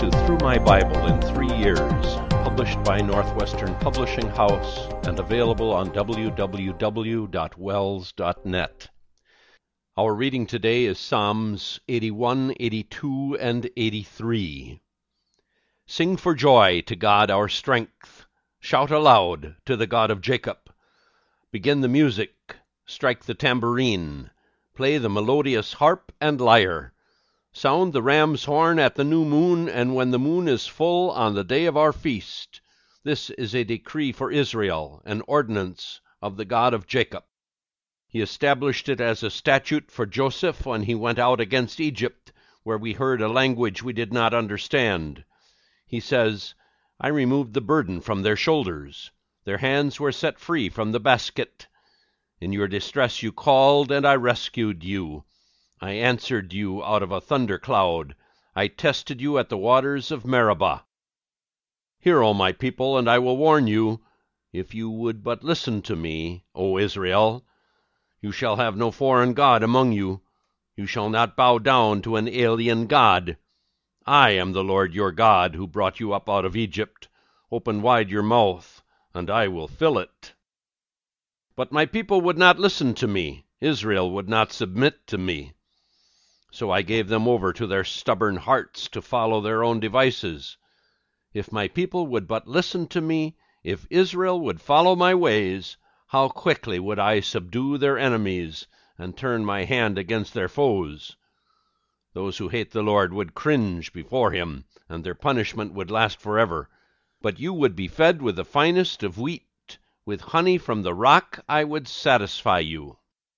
to Through My Bible in 3 Years, published by Northwestern Publishing House and available on www.wells.net. Our reading today is Psalms 81, 82, and 83. Sing for joy to God our strength. Shout aloud to the God of Jacob. Begin the music, strike the tambourine, play the melodious harp and lyre. Sound the ram's horn at the new moon, and when the moon is full on the day of our feast. This is a decree for Israel, an ordinance of the God of Jacob. He established it as a statute for Joseph when he went out against Egypt, where we heard a language we did not understand. He says, I removed the burden from their shoulders. Their hands were set free from the basket. In your distress you called, and I rescued you. I answered you out of a thunder cloud. I tested you at the waters of Meribah. Hear, O my people, and I will warn you, if you would but listen to me, O Israel. You shall have no foreign god among you. You shall not bow down to an alien god. I am the Lord your God, who brought you up out of Egypt. Open wide your mouth, and I will fill it. But my people would not listen to me. Israel would not submit to me. So I gave them over to their stubborn hearts to follow their own devices. If my people would but listen to me, if Israel would follow my ways, how quickly would I subdue their enemies and turn my hand against their foes. Those who hate the Lord would cringe before him, and their punishment would last forever. But you would be fed with the finest of wheat. With honey from the rock I would satisfy you.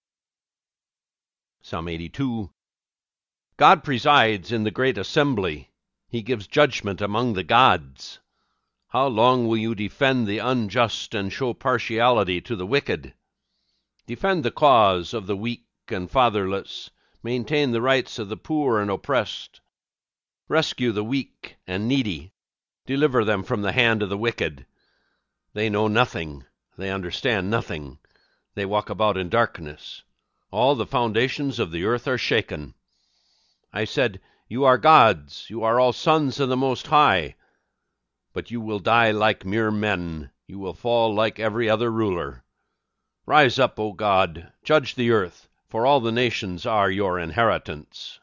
Psalm 82. God presides in the great assembly. He gives judgment among the gods. How long will you defend the unjust and show partiality to the wicked? Defend the cause of the weak and fatherless. Maintain the rights of the poor and oppressed. Rescue the weak and needy. Deliver them from the hand of the wicked. They know nothing. They understand nothing. They walk about in darkness. All the foundations of the earth are shaken. I said, You are gods, you are all sons of the Most High. But you will die like mere men, you will fall like every other ruler. Rise up, O God, judge the earth, for all the nations are your inheritance.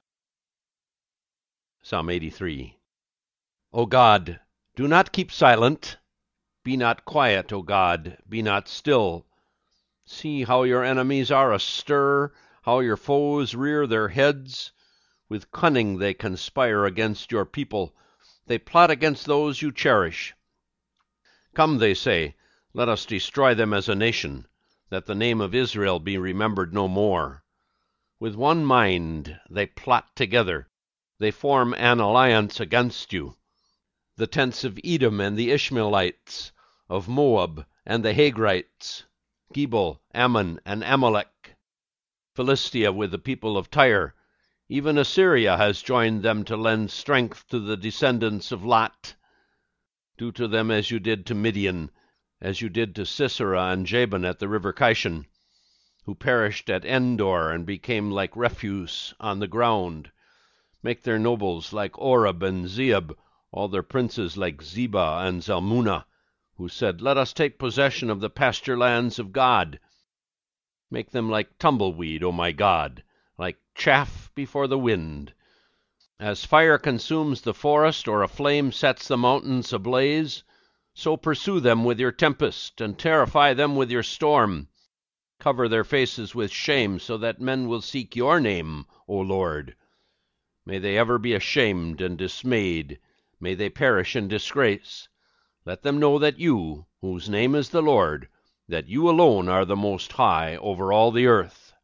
Psalm 83. O God, do not keep silent. Be not quiet, O God, be not still. See how your enemies are astir, how your foes rear their heads. With cunning they conspire against your people. They plot against those you cherish. Come, they say, let us destroy them as a nation, that the name of Israel be remembered no more. With one mind they plot together. They form an alliance against you. The tents of Edom and the Ishmaelites, of Moab and the Hagrites, Gebal, Ammon, and Amalek, Philistia with the people of Tyre. Even Assyria has joined them to lend strength to the descendants of Lot. Do to them as you did to Midian, as you did to Sisera and Jabin at the river Kishon, who perished at Endor and became like refuse on the ground. Make their nobles like Oreb and Zeeb, all their princes like Zebah and Zalmunna, who said, Let us take possession of the pasture lands of God. Make them like tumbleweed, O my God, like chaff before the wind. As fire consumes the forest, or a flame sets the mountains ablaze, so pursue them with your tempest, and terrify them with your storm. Cover their faces with shame, so that men will seek your name, O Lord. May they ever be ashamed and dismayed. May they perish in disgrace. Let them know that you, whose name is the Lord, that you alone are the Most High over all the earth.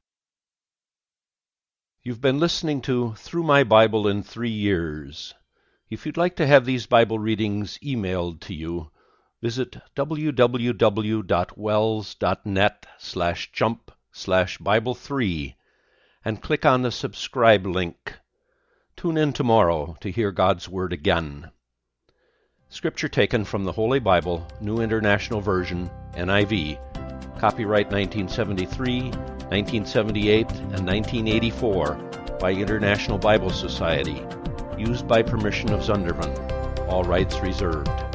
You've been listening to Through My Bible in 3 Years. If you'd like to have these Bible readings emailed to you, visit www.wells.net/jump/Bible3 and click on the subscribe link. Tune in tomorrow to hear God's Word again. Scripture taken from the Holy Bible, New International Version, NIV, copyright 1973, 1978, and 1984 by International Bible Society. Used by permission of Zundervan. All rights reserved.